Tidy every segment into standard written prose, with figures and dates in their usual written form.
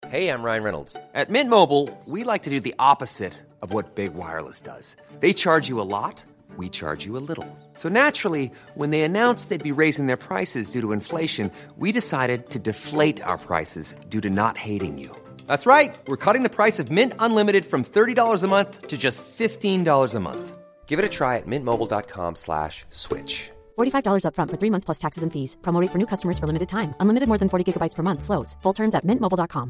Hey, I'm Ryan Reynolds. At Mint Mobile, we like to do the opposite of what Big Wireless does. They charge you a lot, we charge you a little. So naturally, when they announced they'd be raising their prices due to inflation, we decided to deflate our prices due to not hating you. That's right. We're cutting the price of Mint Unlimited from $30 a month to just $15 a month. Give it a try at mintmobile.com/switch. $45 up front for 3 months plus taxes and fees. Promo rate for new customers for limited time. Unlimited more than 40 gigabytes per month. Slows full terms at mintmobile.com.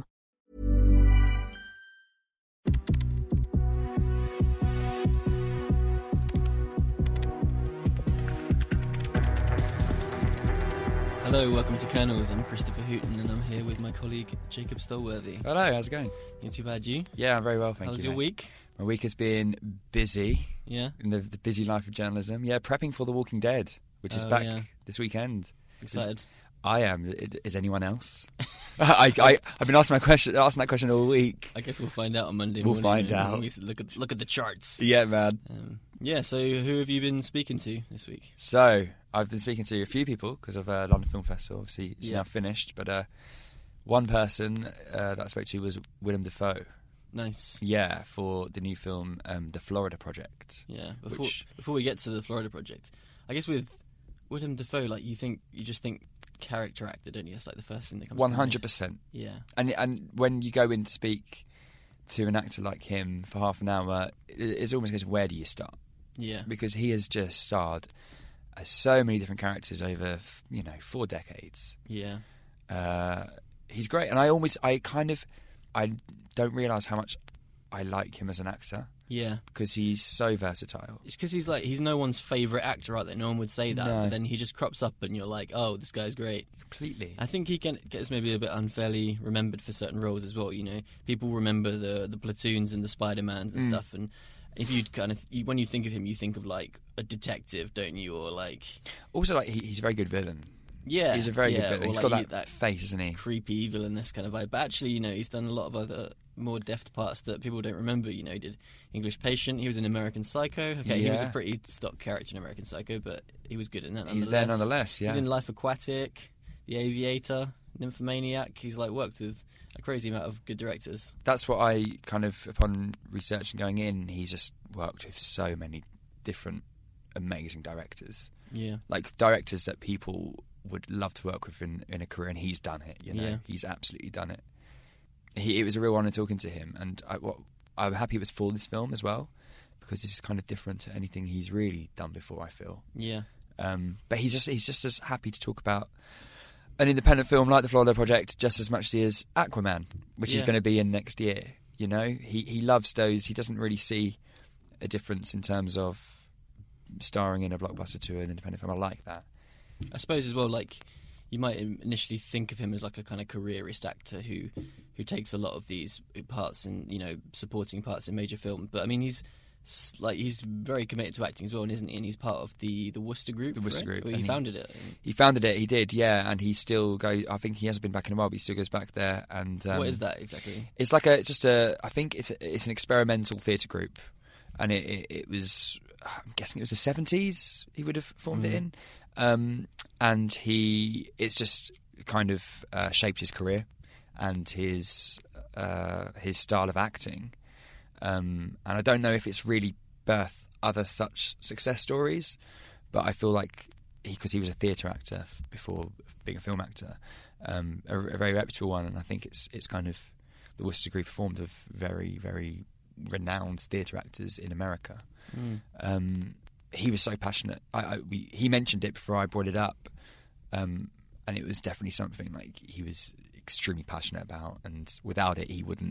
Hello, welcome to Kernels. I'm Christopher Hooton and I'm here with my colleague Jacob Stolworthy. Hello, how's it going? Not too bad, you? Yeah, I'm very well, thank you. How's your week? My week has been busy. Yeah? In the busy life of journalism. Yeah, prepping for The Walking Dead, which is back this weekend. Excited? I am. Is anyone else? I've been asking that question all week. I guess we'll find out on Monday morning. We'll find out. When we look at the charts. Yeah, man. So who have you been speaking to this week? So, I've been speaking to a few people because of London Film Festival. Obviously, it's now finished. But one person that I spoke to was Willem Dafoe. Nice. Yeah, for the new film, The Florida Project. Yeah. Before we get to The Florida Project, I guess with Willem Dafoe, like you just think character actor, don't you? That's like the first thing that comes 100%. to mind. Yeah. And when you go in to speak to an actor like him for half an hour, it's almost a case of where do you start? Yeah. Because he has just starred as so many different characters over 4 decades. Yeah. He's great, and I don't realise how much I like him as an actor. Yeah, because he's so versatile. It's because he's no one's favourite actor out there. No one would say that, but then he just crops up, and you're like, oh, this guy's great. Completely. I think he gets maybe a bit unfairly remembered for certain roles as well. You know, people remember the Platoons and the Spider-Mans and stuff, and if when you think of him, you think of like a detective, don't you? Or like also like he's a very good villain. Yeah, he's a very good villain. He's like got that face, isn't he? Creepy villainous kind of vibe. But actually, he's done a lot of other more deft parts that people don't remember. He did English Patient. He was in American Psycho. Okay, he was a pretty stock character in American Psycho, but he was good in that nonetheless. He's there nonetheless, yeah. He's in Life Aquatic, The Aviator, Nymphomaniac. He's worked with a crazy amount of good directors. That's what I kind of, upon research and going in, he's just worked with so many different amazing directors. Yeah. Like directors that people would love to work with in a career, and he's done it, Yeah. He's absolutely done it. It was a real honour talking to him, and I'm happy it was for this film as well, because this is kind of different to anything he's really done before, I feel. Yeah. But he's just as happy to talk about an independent film like The Florida Project just as much as he is Aquaman, which is going to be in next year. He loves those. He doesn't really see a difference in terms of starring in a blockbuster to an independent film. I like that. I suppose as well, you might initially think of him as like a kind of careerist actor who takes a lot of these parts and supporting parts in major film. But I mean, he's very committed to acting as well, isn't he? And he's part of the Worcester Group. The Worcester Group. Well, he founded it. He founded it. He did, yeah. And he still goes. I think he hasn't been back in a while, but he still goes back there. And what is that exactly? It's like I think it's an experimental theatre group, and it was. I'm guessing it was the 70s. He would have formed it in. And it's just kind of shaped his career and his style of acting. And I don't know if it's really birthed other such success stories, but I feel like because he was a theatre actor before being a film actor, a very reputable one, and I think it's kind of the Worcester Group formed of very, very renowned theatre actors in America. He was so passionate. He mentioned it before I brought it up, and it was definitely something he was extremely passionate about. And without it, he wouldn't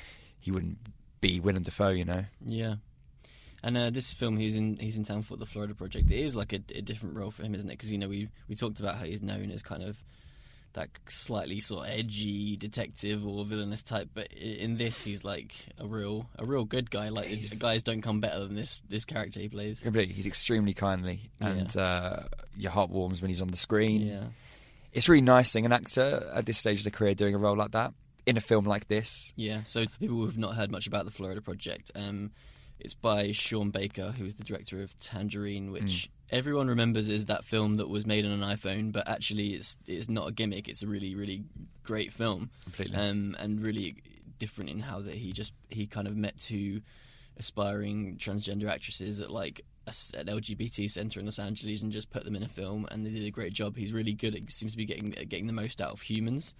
be Willem Dafoe, Yeah. And this film, he's in town for The Florida Project. It is like a different role for him, isn't it? Because we talked about how he's known as kind of that slightly sort of edgy detective or villainous type, but in this he's like a real good guy. Guys don't come better than this character he plays. Completely. He's extremely kindly, and your heart warms when he's on the screen. Yeah, it's really nice seeing an actor at this stage of their career doing a role like that in a film like this. Yeah. So for people who've not heard much about The Florida Project, It's by Sean Baker, who is the director of Tangerine, which everyone remembers as that film that was made on an iPhone, but actually it's not a gimmick. It's a really, really great film. Completely. And really different in how that he kind of met two aspiring transgender actresses at like an LGBT centre in Los Angeles and just put them in a film, and they did a great job. He's really good at, seems to be getting the most out of humans.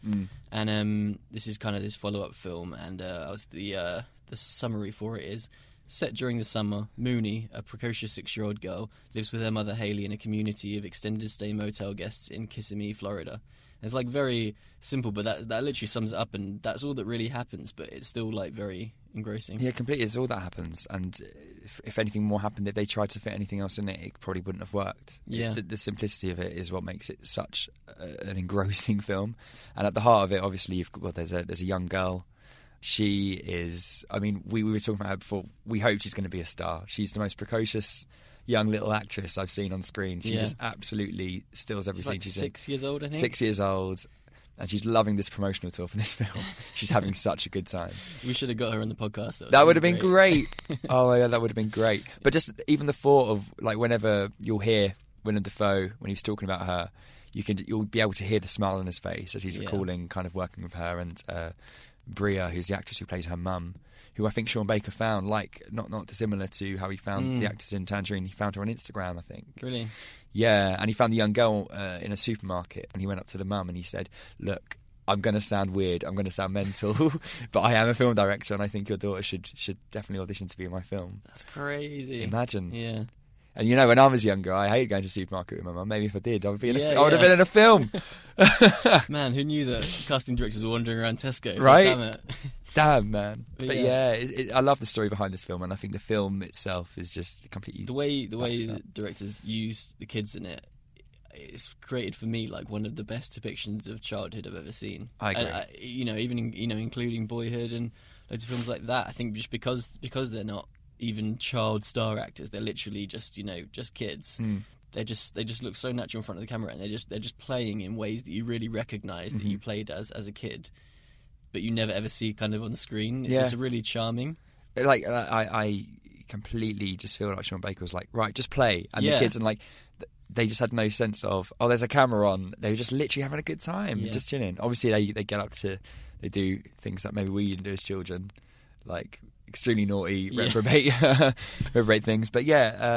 And this is kind of this follow-up film, and the summary for it is: set during the summer, Mooney, a precocious 6-year-old girl, lives with her mother Haley in a community of extended stay motel guests in Kissimmee, Florida. And it's like very simple, but that literally sums it up, and that's all that really happens, but it's still like very engrossing. Yeah, completely. It's all that happens, and if anything more happened, if they tried to fit anything else in it, it probably wouldn't have worked. Yeah. The simplicity of it is what makes it such an engrossing film. And at the heart of it, obviously, there's a young girl. She is, I mean, we were talking about her before. We hope she's going to be a star. She's the most precocious young little actress I've seen on screen. She just absolutely steals every scene she's in. 6 years old, I think. 6 years old. And she's loving this promotional tour for this film. She's having such a good time. We should have got her on the podcast. That would have been great. Oh, yeah, that would have been great. But just even the thought of, like, whenever you'll hear Willem Dafoe, when he's talking about her, you'll be able to hear the smile on his face as he's recalling kind of working with her, and Bria, who's the actress who plays her mum, who I think Sean Baker found, like, not dissimilar to how he found the actress in Tangerine. He found her on Instagram, I think. Really? Yeah, and he found the young girl in a supermarket, and he went up to the mum and he said, "Look, I'm going to sound weird, I'm going to sound mental, but I am a film director, and I think your daughter should definitely audition to be in my film." That's crazy. Imagine. Yeah. And you know, when I was younger, I hated going to the supermarket with my mum. Maybe if I did, I would have been in a film. Man, who knew that casting directors were wandering around Tesco? Right? Damn it. Damn, man. But I love the story behind this film, and I think the film itself is just completely... The way the directors use the kids in it, it's created for me like one of the best depictions of childhood I've ever seen. I agree. Even including Boyhood and loads of films like that. I think just because they're not even child star actors, they're literally just kids. They just look so natural in front of the camera, and they're just playing in ways that you really recognise that you played as a kid, but you never ever see kind of on the screen. It's just really charming. Like I completely just feel like Sean Baker was like, right, just play, and the kids, and like they just had no sense of, oh, there's a camera on. They were just literally having a good time, just chilling. Obviously, they get up to, they do things that maybe we didn't do as children, like extremely naughty, reprobate things. But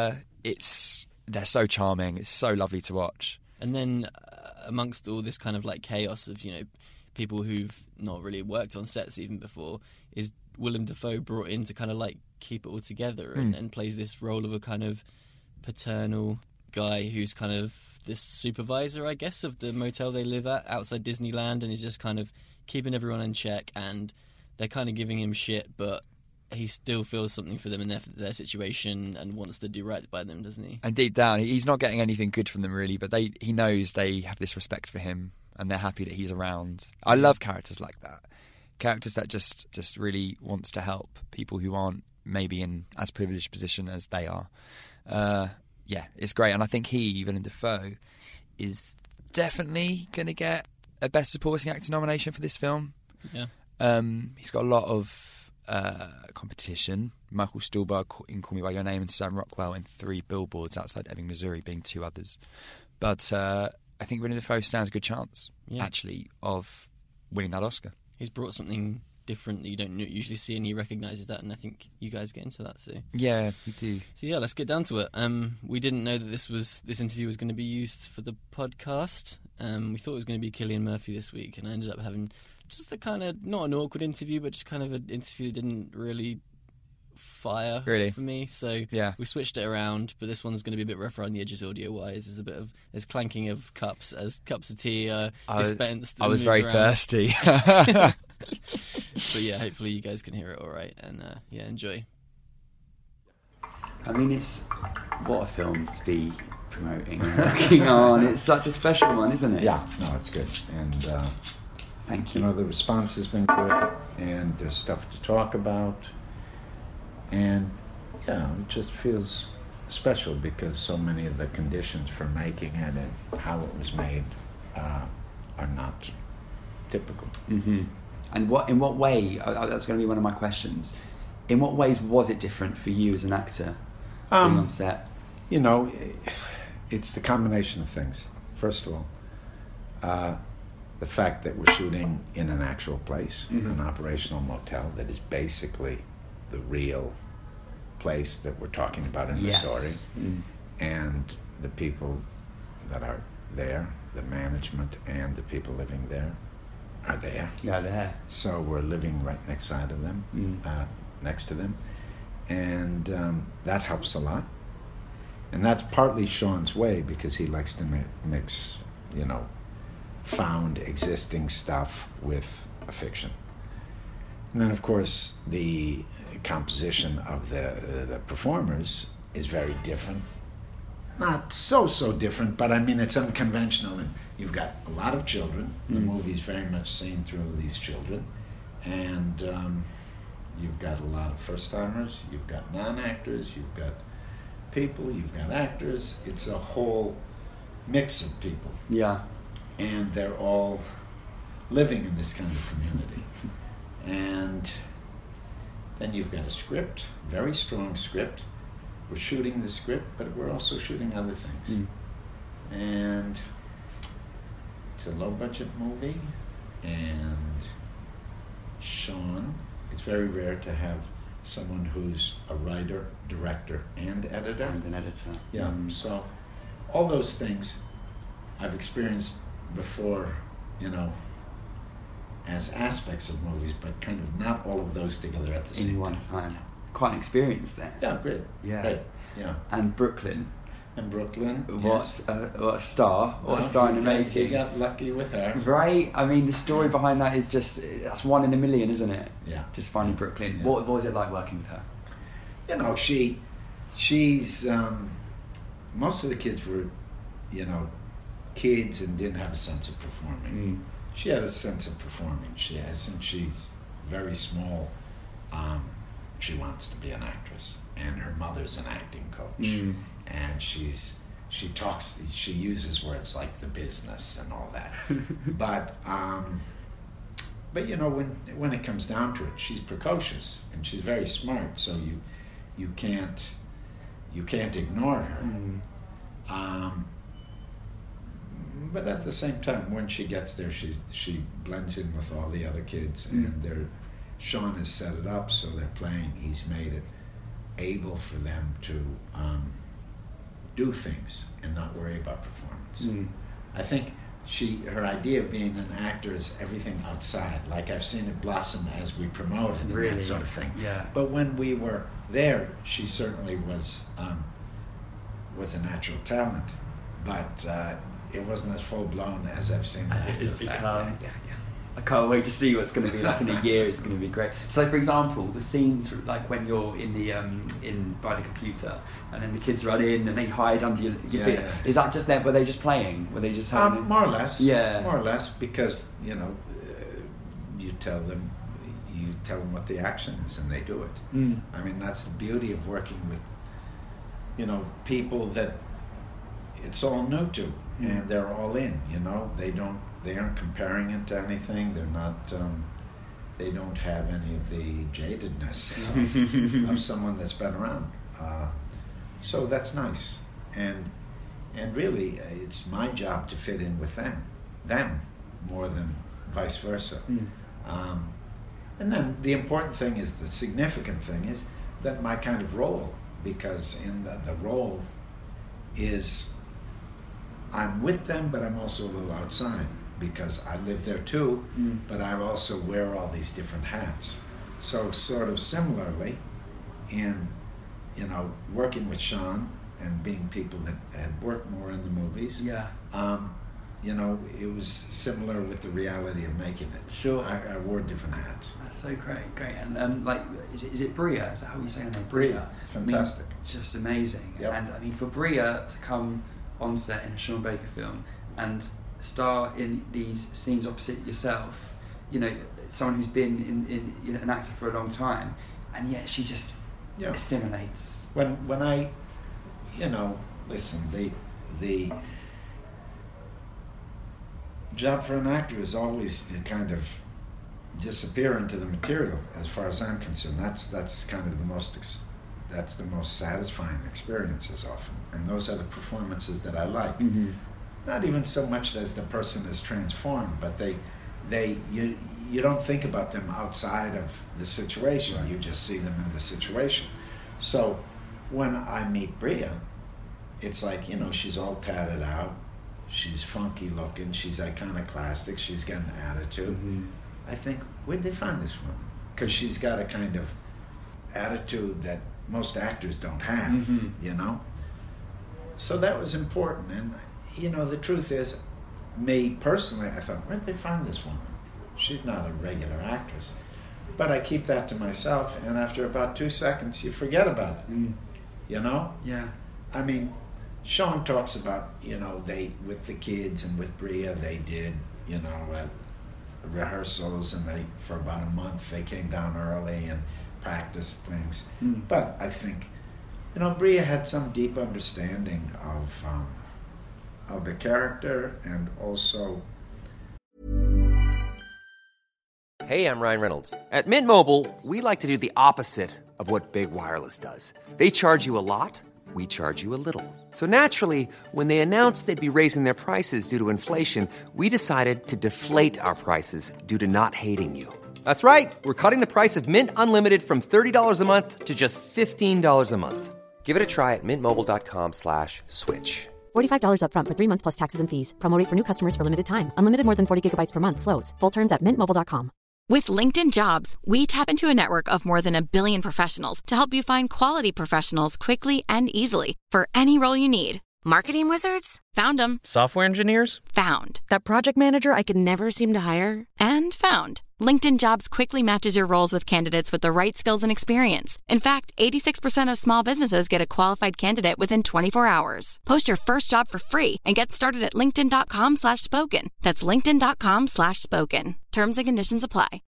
they're so charming. It's so lovely to watch. And then amongst all this kind of like chaos of people who've not really worked on sets even before, is Willem Dafoe brought in to kind of like keep it all together and plays this role of a kind of paternal guy who's kind of this supervisor, I guess, of the motel they live at outside Disneyland, and he's just kind of keeping everyone in check, and they're kind of giving him shit, but he still feels something for them in their situation and wants to do right by them, doesn't he? And deep down, he's not getting anything good from them, really, but he knows they have this respect for him, and they're happy that he's around. I love characters like that. Characters that just really wants to help people who aren't maybe in as privileged a position as they are. It's great. And I think Willem Dafoe, is definitely going to get a Best Supporting Actor nomination for this film. Yeah. He's got a lot of competition. Michael Stuhlbarg in Call Me By Your Name, and Sam Rockwell in 3 Billboards Outside Ebbing, Missouri, being 2 others. But I think Willem Dafoe stands a good chance, actually, of winning that Oscar. He's brought something different that you don't usually see, and he recognises that, and I think you guys get into that, so... Yeah, we do. So yeah, let's get down to it. We didn't know that this interview was going to be used for the podcast. We thought it was going to be Cillian Murphy this week, and I ended up having just a kind of, not an awkward interview, but just kind of an interview that didn't really fire for me, so we switched it around, but this one's going to be a bit rougher on the edges audio-wise. There's clanking of cups as cups of tea dispensed. I was very thirsty. But yeah, hopefully you guys can hear it all right, and enjoy. I mean, it's what a film to be promoting and working on. It's such a special one, isn't it? Yeah, no, it's good, and thank you. The response has been good, and there's stuff to talk about, and it just feels special because so many of the conditions for making it and how it was made are not typical. Mm-hmm. And in what way? That's going to be one of my questions. In what ways was it different for you as an actor being on set? You know, it's the combination of things. First of all, the fact that we're shooting in an actual place, an operational motel that is basically the real place that we're talking about in the story, and the people that are there, the management and the people living there are there. Yeah, there. So we're living right next to them, and that helps a lot. And that's partly Sean's way, because he likes to mix, you know, found existing stuff with a fiction. And then, of course, the composition of the performers is very different. Not so different, but I mean, it's unconventional. And you've got a lot of children. The movie's very much seen through these children. And you've got a lot of first-timers, you've got non-actors, you've got people, you've got actors. It's a whole mix of people. Yeah. And they're all living in this kind of community. And then you've got a script, very strong script. We're shooting the script, but we're also shooting other things. And it's a low-budget movie, and Sean, it's very rare to have someone who's a writer, director, and editor. And an editor. Yeah, so all those things I've experienced before, you know, as aspects of movies, but kind of not all of those together at the same time. In one time. Quite an experience there. Yeah, great. Yeah. Great. Yeah. And Brooklyn. And Brooklyn. What Yes. what a star. What a star in the making. You got lucky with her. Right? I mean, the story behind that is just, that's 1 in a million, isn't it? Yeah. Just finding Brooklyn. Yeah. What was it like working with her? You know, she's most of the kids were, you know, kids and didn't have a sense of performing. She had a sense of performing. Since she's very small, she wants to be an actress, and her mother's an acting coach, and she uses words like the business and all that. But you know, when it comes down to it, she's precocious and she's very smart, so you can't ignore her. But at the same time, when she gets there, she blends in with all the other kids, and Sean has set it up so they're playing. He's made it able for them to do things and not worry about performance. I think her idea of being an actor is everything outside. Like, I've seen it blossom as we promoted and that sort of thing. Yeah. But when we were there, she certainly was a natural talent, but it wasn't as full blown as I've seen it As it after has the fact. become. Yeah. I can't wait to see what's going to be like in a year. It's going to be great. So, for example, the scenes like when you're in the by the computer, and then the kids run in and they hide under your feet. Yeah. Is that just them? Were they just playing? Were they just having? More or less. Yeah. More or less, because you know, you tell them what the action is, and they do it. I mean, that's the beauty of working with, you know, people that it's all new to, and they're all in. You know, they aren't comparing it to anything. They're not. They don't have any of the jadedness of someone that's been around. So that's nice, and really, it's my job to fit in with them more than vice versa. And then the important thing is, the significant thing is that my kind of role, because in the role is I'm with them, but I'm also a little outside, because I live there too, but I also wear all these different hats. So sort of similarly, in, you know, working with Sean and being people that had worked more in the movies, you know, it was similar with the reality of making it. Sure. I wore different hats. That's so great. And like, is it Bria? Is that how you say her name? Bria. Fantastic. I mean, just amazing. Yep. And I mean, for Bria to come on set in a Sean Baker film and star in these scenes opposite yourself, you know, someone who's been in an actor for a long time, and yet she just assimilates. When I, you know, listen, the job for an actor is always kind of disappear into the material. As far as I'm concerned, that's kind of the most that's the most satisfying experiences often, and those are the performances that I like. Not even so much as the person is transformed, but you don't think about them outside of the situation. Right. You just see them in the situation. So when I meet Bria, it's like, you know, she's all tatted out, she's funky looking, she's iconoclastic, she's got an attitude. I think, where'd they find this woman? Because she's got a kind of attitude that most actors don't have, you know? So that was important. And, you know, the truth is, me personally, I thought, where'd they find this woman? She's not a regular actress. But I keep that to myself, and after about 2 seconds, you forget about it. You know? Yeah. I mean, Sean talks about, you know, with the kids and with Bria, they did, you know, rehearsals, and for about a month, they came down early and practiced things. But I think, you know, Bria had some deep understanding of the character, and also... Hey, I'm Ryan Reynolds. At Mint Mobile, we like to do the opposite of what Big Wireless does. They charge you a lot, we charge you a little. So naturally, when they announced they'd be raising their prices due to inflation, we decided to deflate our prices due to not hating you. That's right. We're cutting the price of Mint Unlimited from $30 a month to just $15 a month. Give it a try at mintmobile.com/switch. $45 up front for 3 months plus taxes and fees. Promo rate for new customers for limited time. Unlimited more than 40 gigabytes per month slows. Full terms at mintmobile.com. With LinkedIn Jobs, we tap into a network of more than 1 billion professionals to help you find quality professionals quickly and easily for any role you need. Marketing wizards? Found them. Software engineers? Found. That project manager I could never seem to hire? And found. LinkedIn Jobs quickly matches your roles with candidates with the right skills and experience. In fact, 86% of small businesses get a qualified candidate within 24 hours. Post your first job for free and get started at linkedin.com/spoken. That's linkedin.com/spoken. Terms and conditions apply.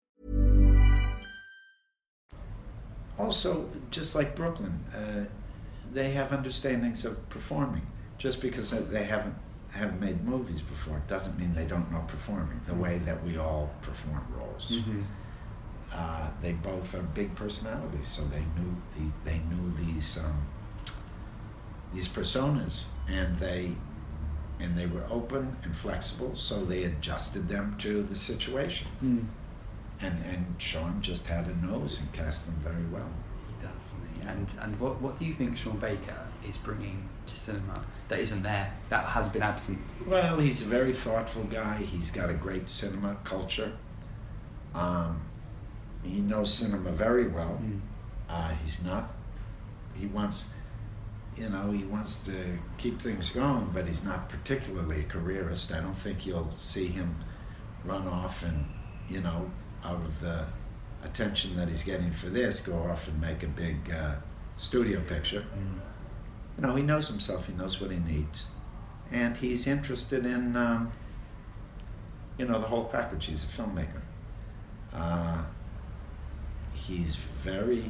Also, just like Brooklyn, they have understandings of performing. Just because they haven't made movies before doesn't mean they don't know performing the way that we all perform roles. They both are big personalities, so they knew these personas, and they were open and flexible, so they adjusted them to the situation. And Sean just had a nose and cast them very well. He does, doesn't he? And what do you think Sean Baker is bringing to cinema that isn't there, that has been absent? Well, he's a very thoughtful guy. He's got a great cinema culture. He knows cinema very well. He wants to keep things going, but he's not particularly a careerist. I don't think you'll see him run off and, you know, out of the attention that he's getting for this, go off and make a big studio picture. You know, he knows himself, he knows what he needs. And he's interested in, you know, the whole package. He's a filmmaker. He's very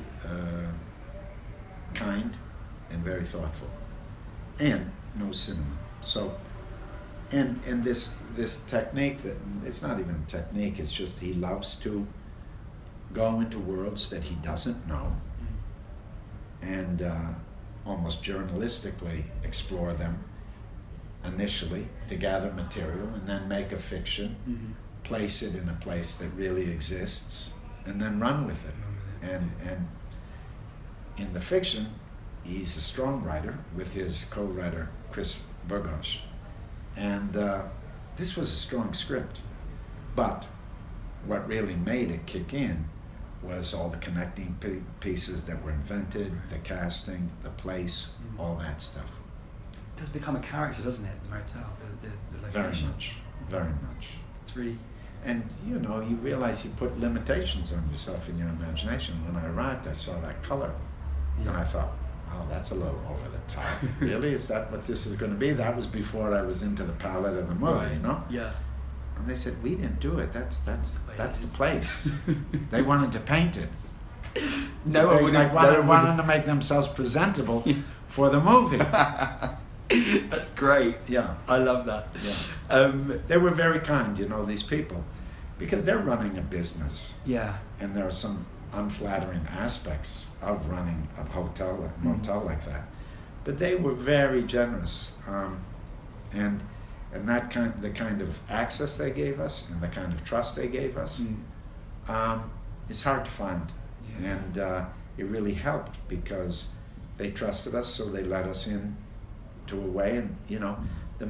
kind and very thoughtful, and knows cinema. So, and this technique, that it's not even a technique, it's just he loves to go into worlds that he doesn't know, and almost journalistically explore them initially to gather material, and then make a fiction, place it in a place that really exists, and then run with it. And in the fiction, he's a strong writer with his co-writer Chris Burgos, and this was a strong script, but what really made it kick in was all the connecting pieces that were invented, the casting, the place, all that stuff. It does become a character, doesn't it, the motel, the location? Very much. It's really... And, you know, you realize you put limitations on yourself in your imagination. When I arrived, I saw that color, and I thought, oh, that's a little over the top. Really? Is that what this is going to be? That was before I was into the palette of the movie, you know? Yeah. And they said, we didn't do it. That's the place. They wanted to paint it. No one wanted to make themselves presentable for the movie. That's great. Yeah. I love that. Yeah. They were very kind, you know, these people, because they're running a business. Yeah. And there are some unflattering aspects of running a hotel, a motel like that. But they were very generous, and that the kind of access they gave us and the kind of trust they gave us is hard to find. Yeah. And it really helped because they trusted us, so they let us in to a way. And you know, the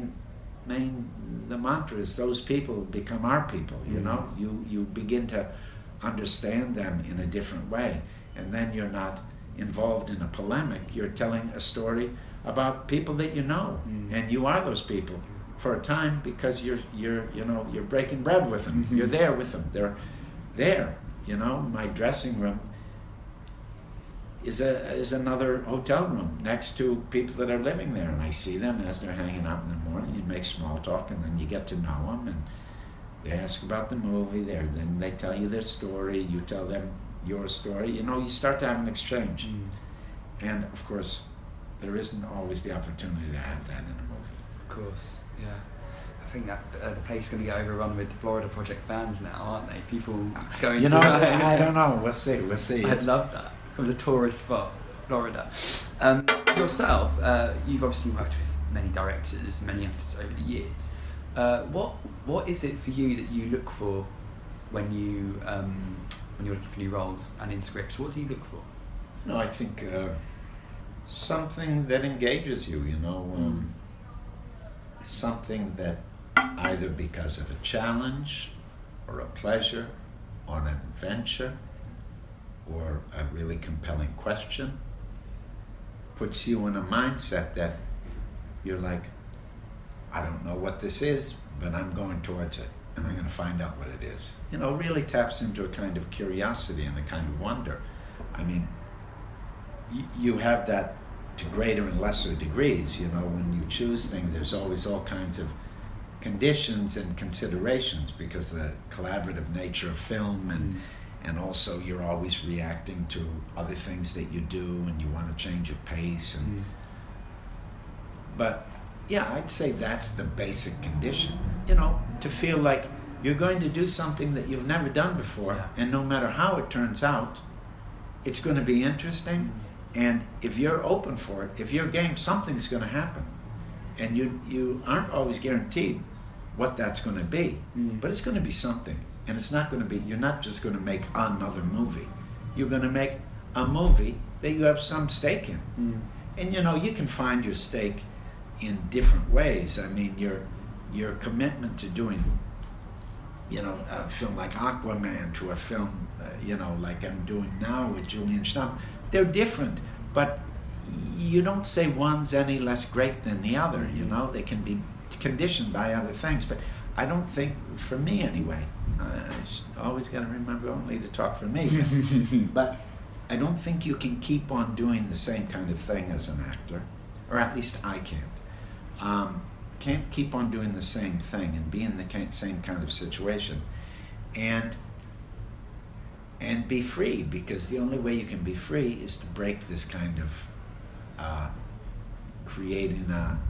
mantra is those people become our people. You know, you begin to understand them in a different way, and then you're not involved in a polemic. You're telling a story about people that you know, and you are those people for a time because you're breaking bread with them. You're there with them. They're there. You know, my dressing room is another hotel room next to people that are living there, and I see them as they're hanging out in the morning. You make small talk, and then you get to know them, and they ask about the movie. Then they tell you their story. You tell them your story. You know, you start to have an exchange, and of course, there isn't always the opportunity to have that in a movie. Of course, yeah. I think that the place is going to get overrun with the Florida Project fans now, aren't they? People going to... I don't know. We'll see. I'd love that. It was a tourist spot, Florida. Yourself, you've obviously worked with many directors, many actors over the years. What is it for you that you look for when you're looking for new roles and in scripts? What do you look for? No, I think something that engages you. You know, something that either because of a challenge or a pleasure or an adventure or a really compelling question puts you in a mindset that you're like, I don't know what this is, but I'm going towards it, and I'm going to find out what it is. You know, really taps into a kind of curiosity and a kind of wonder. I mean, you have that to greater and lesser degrees. You know, when you choose things, there's always all kinds of conditions and considerations because of the collaborative nature of film, and also you're always reacting to other things that you do, and you want to change your pace. But yeah, I'd say that's the basic condition, you know, to feel like you're going to do something that you've never done before, and no matter how it turns out, it's going to be interesting, and if you're open for it, if you're game, something's going to happen. And you aren't always guaranteed what that's going to be, but it's going to be something. And it's not going to be, you're not just going to make another movie. You're going to make a movie that you have some stake in. And you know, you can find your stake in different ways. I mean, your commitment to doing, you know, a film like Aquaman to a film, you know, like I'm doing now with Julian Stamm, they're different, but you don't say one's any less great than the other, you know. They can be conditioned by other things, but I don't think, for me anyway, I always got to remember only to talk for me, but I don't think you can keep on doing the same kind of thing as an actor, or at least I can't. Can't keep on doing the same thing and be in the same kind of situation, and be free, because the only way you can be free is to break this kind of creating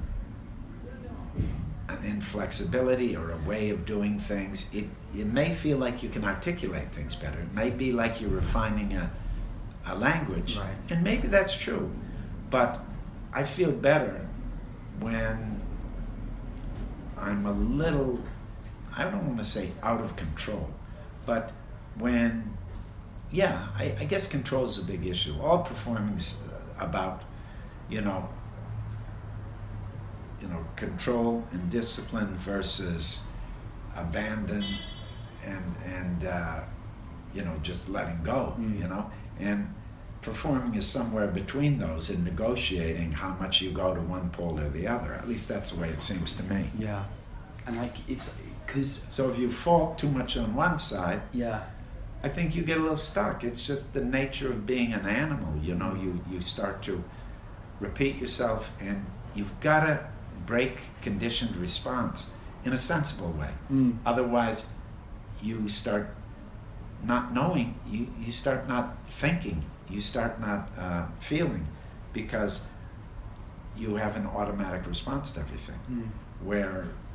an inflexibility or a way of doing things. It may feel like you can articulate things better. It may be like you're refining a language, right. And maybe that's true, but I feel better when I'm a little, I don't want to say out of control, but when, yeah, I guess control is a big issue. All performing's about, you know, control and discipline versus abandon and you know, just letting go, you know. And performing is somewhere between those, in negotiating how much you go to one pole or the other. At least that's the way it seems to me. Yeah, and like it's because so if you fall too much on one side, yeah, I think you get a little stuck. It's just the nature of being an animal, you know. You start to repeat yourself, and you've got to break conditioned response in a sensible way. Otherwise, you start not knowing, you start not thinking, you start not feeling, because you have an automatic response to everything. Where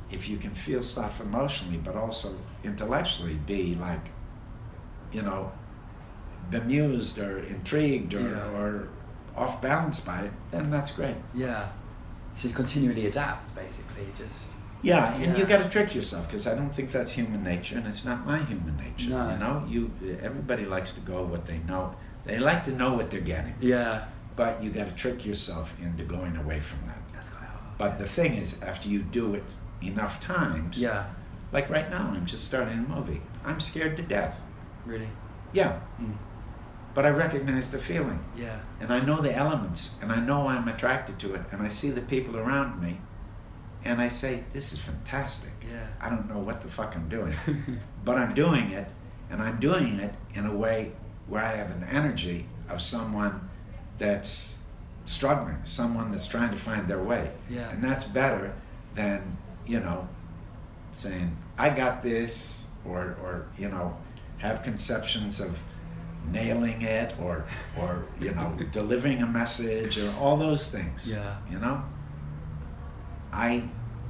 if you can feel stuff emotionally, but also intellectually be like, you know, bemused or intrigued or off balance by it, then that's great. Yeah. So you continually adapt, basically, just... Yeah, and you got to trick yourself, because I don't think that's human nature, and it's not my human nature. No. You know, everybody likes to go what they know. They like to know what they're getting. Yeah. But you got to trick yourself into going away from that. That's quite hard. But the thing is, after you do it enough times, like right now, I'm just starting a movie. I'm scared to death. Really? Yeah. Mm. But I recognize the feeling. Yeah. And I know the elements, and I know I'm attracted to it, and I see the people around me, and I say, this is fantastic. Yeah. I don't know what the fuck I'm doing, but I'm doing it, and I'm doing it in a way where I have an energy of someone that's struggling, someone that's trying to find their way. Yeah. And that's better than, you know, saying, I got this, or you know, have conceptions of nailing it, or you know, delivering a message, or all those things. Yeah. You know? I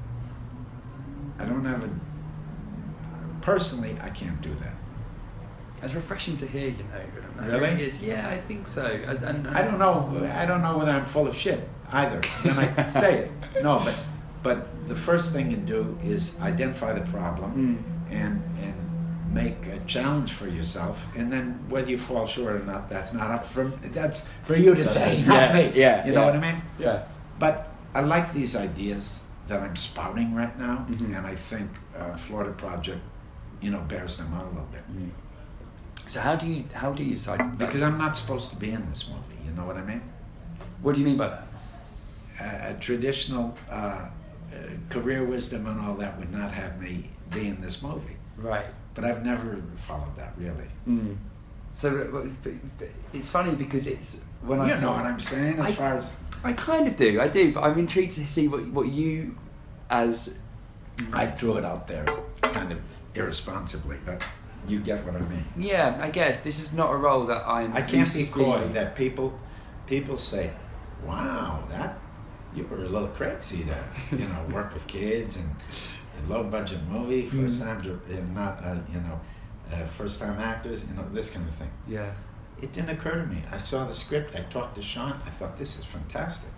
don't have personally, I can't do that. It's refreshing to hear, you know. Really? It is. Yeah, I think so. And I don't know whether I'm full of shit either when I say it. No, but the first thing you do is identify the problem and make a challenge for yourself, and then whether you fall short or not, that's for you to say, not me. You know what I mean? Yeah. But I like these ideas that I'm spouting right now, and I think Florida Project, you know, bears them out a little bit. So how do you decide? Because I'm not supposed to be in this movie. You know what I mean? What do you mean by that? A traditional career wisdom and all that would not have me be in this movie. Right. But I've never followed that, really. So it's funny because it's when I you know what I'm saying as far as I kind of do, but I'm intrigued to see what you as I threw it out there kind of irresponsibly, but you get what I mean. Yeah, I guess this is not a role that I can't be coy that people say, "Wow, that you were a little crazy to work with kids and a low budget movie, first time not first time actors, this kind of thing." Yeah. It didn't occur to me. I saw the script. I talked to Sean. I thought, this is fantastic.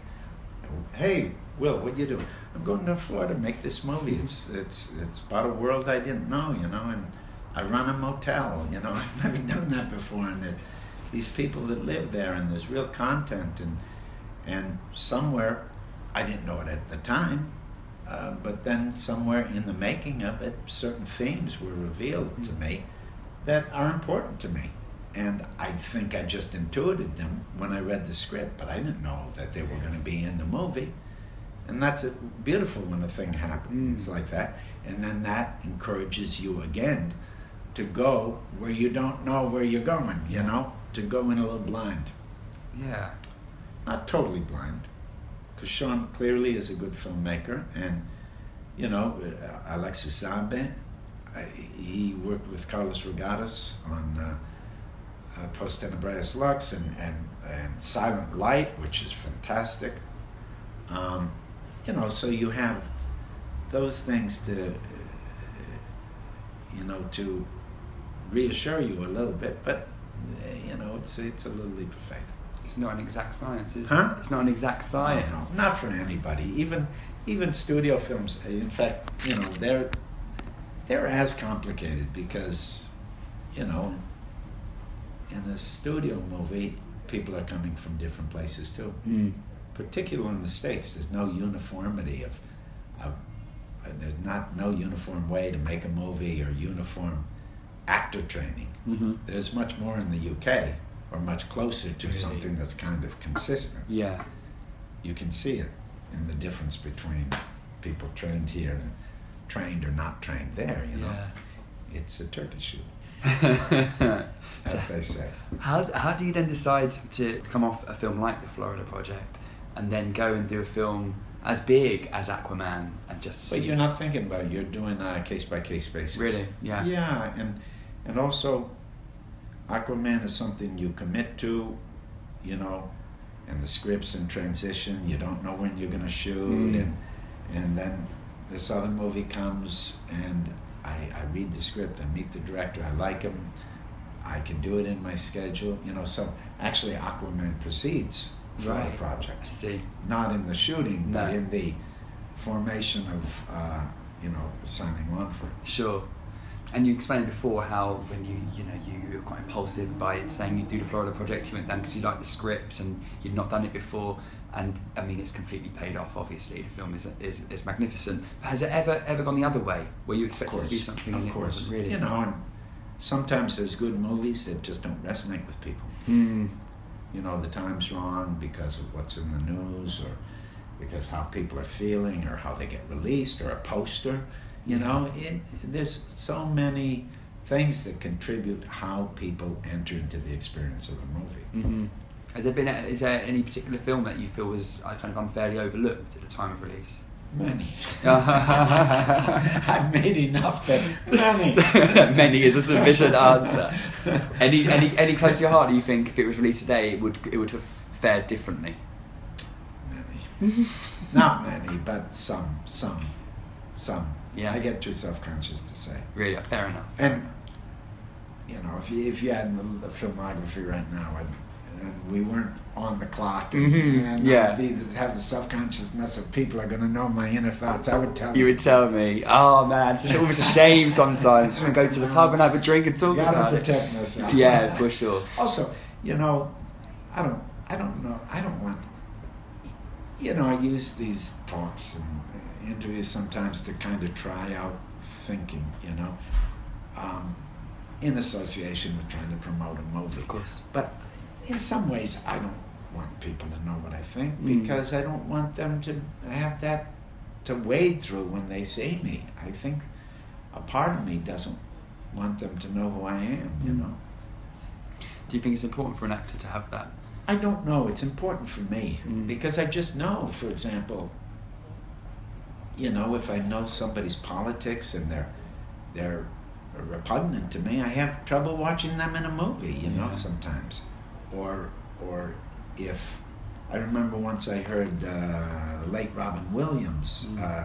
Hey, Will, what you doing? I'm going to Florida to make this movie. It's about a world I didn't know, and I run a motel. I've never done that before, and there's these people that live there, and there's real content, and somewhere, I didn't know it at the time, but then somewhere in the making of it, certain themes were revealed to me that are important to me. And I think I just intuited them when I read the script, but I didn't know that they were going to be in the movie. And that's beautiful when a thing happens like that. And then that encourages you again to go where you don't know where you're going, to go in a little blind. Yeah. Not totally blind, because Sean clearly is a good filmmaker. And, Alexis Zabe, he worked with Carlos Regatas on Post Tenebras Lux and Silent Light, which is fantastic. So you have those things to reassure you a little bit, but it's a little leap of faith. It's not an exact science, is Huh? it? It's not an exact science. No, not for anybody. Even studio films. In fact, they're as complicated because, in a studio movie, people are coming from different places too. Particularly in the States, there's no uniformity there's no uniform way to make a movie or uniform actor training. There's much more in the UK, or much closer to something that's kind of consistent. Yeah. You can see it in the difference between people trained here and trained or not trained there, Yeah. It's a turkey shoot. As they say. How do you then decide to come off a film like The Florida Project and then go and do a film as big as Aquaman and Justice League? But you're not thinking about it. You're doing a case-by-case basis. Really? Yeah. Yeah, and also Aquaman is something you commit to, and the script's in transition. You don't know when you're going to shoot, and then this other movie comes and I read the script, I meet the director, I like him, I can do it in my schedule, you know. So actually Aquaman precedes Florida Project. I see. Not in the shooting, No. but in the formation of, signing on for it. Sure. And you explained before how when you were quite impulsive by saying you do the Florida Project, you went down because you liked the script and you'd not done it before, and I mean it's completely paid off. Obviously, the film is magnificent. But has it ever gone the other way, where you expected to do something and it wasn't really? You know, and sometimes there's good movies that just don't resonate with people. You know, the time's wrong because of what's in the news, or because how people are feeling, or how they get released, or a poster. You know, there's so many things that contribute how people enter into the experience of a movie. Is there any particular film that you feel was kind of unfairly overlooked at the time of release? Many. I've made enough that many. Many is a sufficient answer. Any close to your heart? Do you think if it was released today, it would have fared differently? Many. Not many, but some. Yeah. I get too self-conscious to say. Really, fair enough. And you know, if you had the filmography right now, and we weren't on the clock, and have the self-consciousness of people are going to know my inner thoughts, I would tell you. You would tell me, oh man, it's almost a shame sometimes. I'm going to go to the pub and have a drink and talk about it. Gotta protect myself. Yeah, for sure. Also, you know, I don't want. You know, I use these talks and interviews sometimes to kind of try out thinking, you know, in association with trying to promote a movie. Of course. But in some ways, I don't want people to know what I think, because I don't want them to have that to wade through when they see me. I think a part of me doesn't want them to know who I am, you know. Do you think it's important for an actor to have that? I don't know. It's important for me because I just know, for example, you know, if I know somebody's politics and they're repugnant to me, I have trouble watching them in a movie, you know, sometimes. Or if I remember once I heard late Robin Williams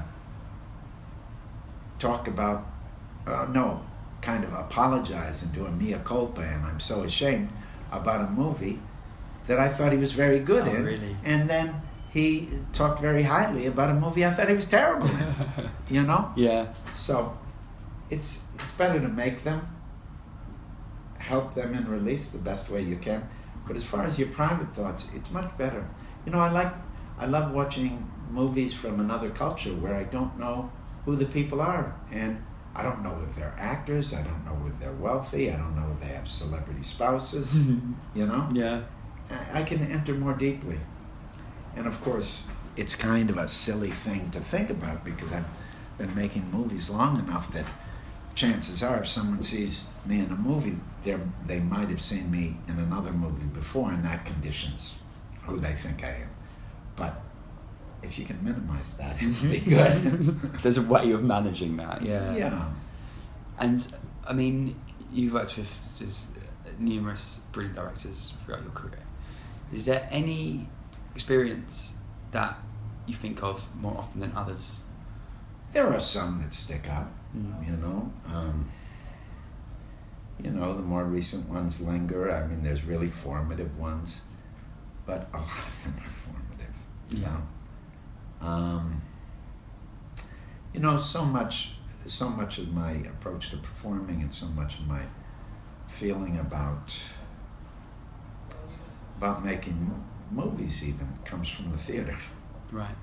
talk about kind of apologize and do a mea culpa, and I'm so ashamed about a movie that I thought he was very good in. Really? And then he talked very highly about a movie I thought he was terrible in. You know? Yeah. So it's better to make them, help them in release the best way you can. But as far as your private thoughts, it's much better. You know, I love watching movies from another culture where I don't know who the people are, and I don't know if they're actors, I don't know if they're wealthy, I don't know if they have celebrity spouses, you know? Yeah. I can enter more deeply. And of course, it's kind of a silly thing to think about because I've been making movies long enough that chances are if someone sees me in a movie, they might have seen me in another movie before, and that conditions who they think I am. But if you can minimize that, it would be good. There's a way of managing that, Yeah. And, I mean, you've worked with just numerous brilliant directors throughout your career. Is there any experience that you think of more often than others? There are some that stick out, you know. You know, the more recent ones linger. I mean, there's really formative ones, but a lot of them are formative. You know? You know, so much of my approach to performing and so much of my feeling about making movies even comes from the theater. Right.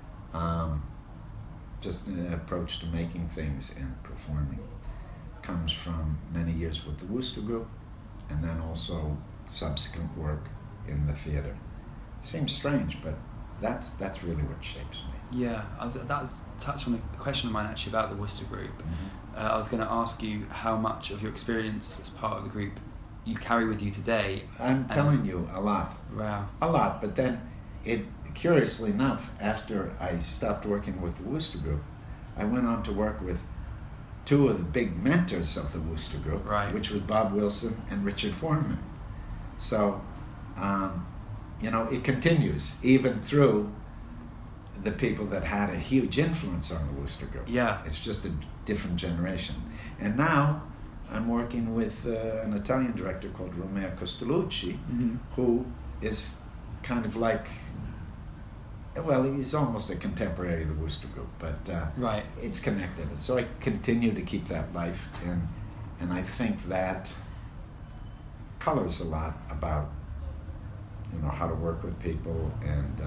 Just an approach to making things and performing comes from many years with the Wooster Group, and then also subsequent work in the theater. Seems strange, but that's really what shapes me. Yeah, that was touched on a question of mine actually about the Wooster Group. I was going to ask you how much of your experience as part of the group you carry with you today. I'm telling you, a lot. Wow. A lot, but then curiously enough, after I stopped working with the Wooster Group, I went on to work with two of the big mentors of the Wooster Group, right, which was Bob Wilson and Richard Foreman. So, you know, it continues even through the people that had a huge influence on the Wooster Group. Yeah. It's just a different generation. And now I'm working with an Italian director called Romeo Costellucci, who is kind of like, well, he's almost a contemporary of the Wooster Group, but right. It's connected. So I continue to keep that life, and I think that colors a lot about, you know, how to work with people and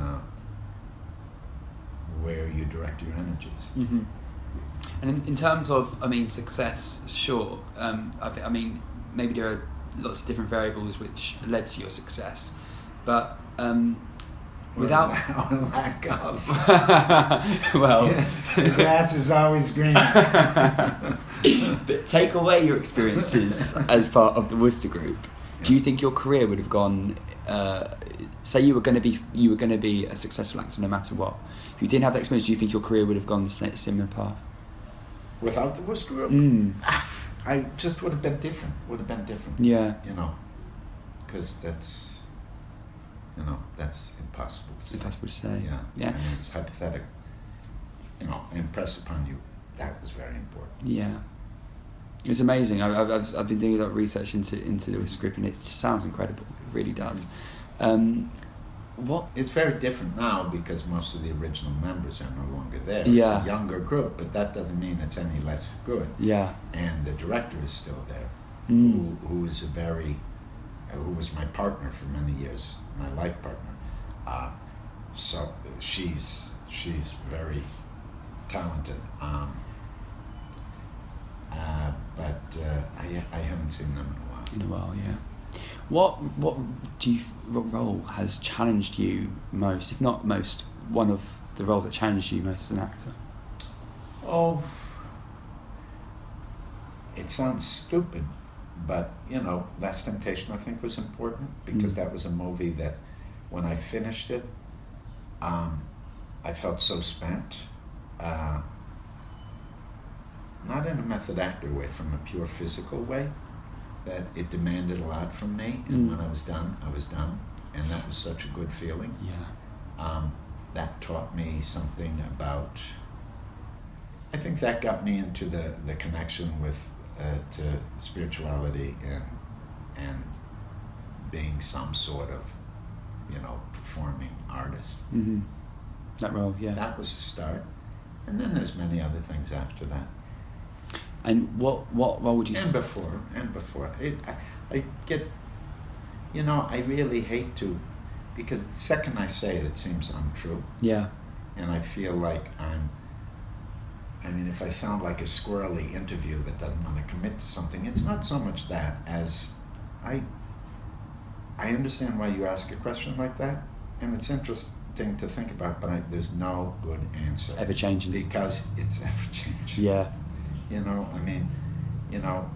where you direct your energies. Mm-hmm. And in terms of, I mean, success, sure. I mean, maybe there are lots of different variables which led to your success, but without or lack of. Well, the grass is always green. But take away your experiences as part of the Wooster Group. Do you think your career would have gone? Say you were going to be a successful actor no matter what. If you didn't have that experience, do you think your career would have gone the similar path? Without the Wooster Group, I just would have been different. Yeah. You know, because that's impossible to say. Impossible to say. Yeah. Yeah. I mean, it's hypothetical. You know, impress upon you. That was very important. Yeah. It's amazing. I've been doing a lot of research into the Wooster Group, and it just sounds incredible. It really does. What? It's very different now because most of the original members are no longer there. Yeah. It's a younger group, but that doesn't mean it's any less good. Yeah. And the director is still there, who is who was my partner for many years, my life partner. So she's very talented. But I haven't seen them in a while. Yeah. What role has challenged you most, if not most, one of the roles that challenged you most as an actor? Oh, it sounds stupid, but you know, Last Temptation I think was important because that was a movie that when I finished it, I felt so spent. Not in a method actor way, from a pure physical way, that it demanded a lot from me, and when I was done, and that was such a good feeling. Yeah. That taught me something about, I think that got me into the connection with to spirituality and being some sort of, you know, performing artist. Mm-hmm. That role, yeah. That was the start, and then there's many other things after that. And what role would you? And before, I get, you know, I really hate to, because the second I say it, it seems untrue. Yeah. And I feel like I mean, if I sound like a squirrely interview that doesn't want to commit to something, it's not so much that as I understand why you ask a question like that, and it's interesting to think about, but there's no good answer. It's ever changing. Because it's ever changing. Yeah. You know, I mean, you know,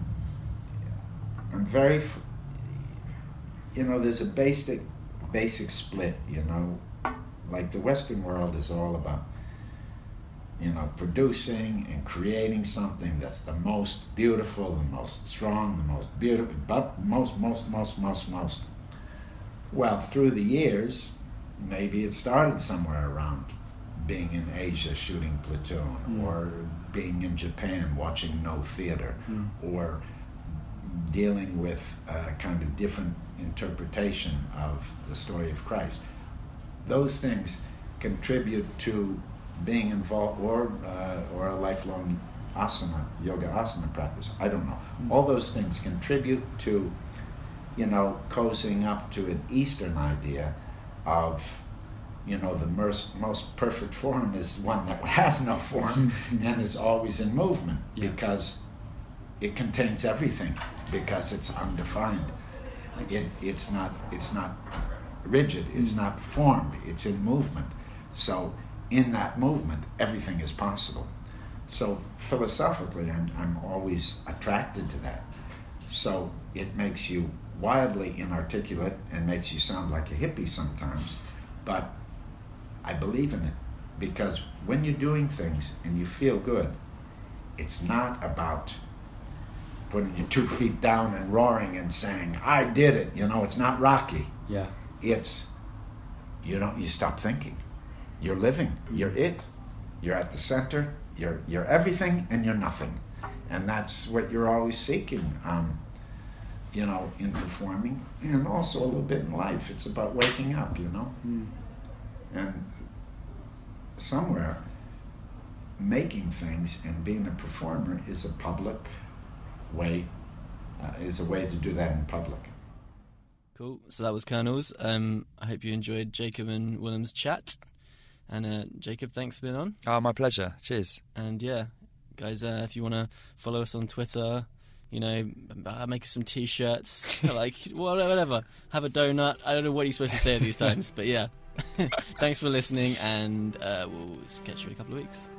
I'm very, you know, there's a basic split, you know, like the Western world is all about, you know, producing and creating something that's the most beautiful, the most strong, the most beautiful, but most. Well, through the years, maybe it started somewhere around being in Asia shooting Platoon, or being in Japan watching No Theater, or dealing with a kind of different interpretation of the story of Christ. Those things contribute to being involved, or a lifelong yoga asana practice. I don't know. All those things contribute to, you know, cozying up to an Eastern idea of, you know, the most perfect form is one that has no form and is always in movement, because it contains everything, because it's undefined. It's not rigid, it's not formed, it's in movement. So in that movement, everything is possible. So philosophically, I'm always attracted to that. So it makes you wildly inarticulate and makes you sound like a hippie sometimes, but I believe in it, because when you're doing things and you feel good, it's not about putting your 2 feet down and roaring and saying, I did it. You know, it's not Rocky. Yeah. It's, you stop thinking. You're living. You're it. You're at the center. You're everything and you're nothing. And that's what you're always seeking, you know, in performing, and also a little bit in life. It's about waking up, you know. And somewhere, making things and being a performer is a public way, is a way to do that in public. Cool. So that was Kernels. I hope you enjoyed Jacob and Willem's chat. And Jacob, thanks for being on. Oh, my pleasure. Cheers. And yeah, guys, if you want to follow us on Twitter, you know, make us some T-shirts, like whatever. Have a donut. I don't know what you're supposed to say at these times, but yeah. Thanks for listening, and we'll catch you in a couple of weeks.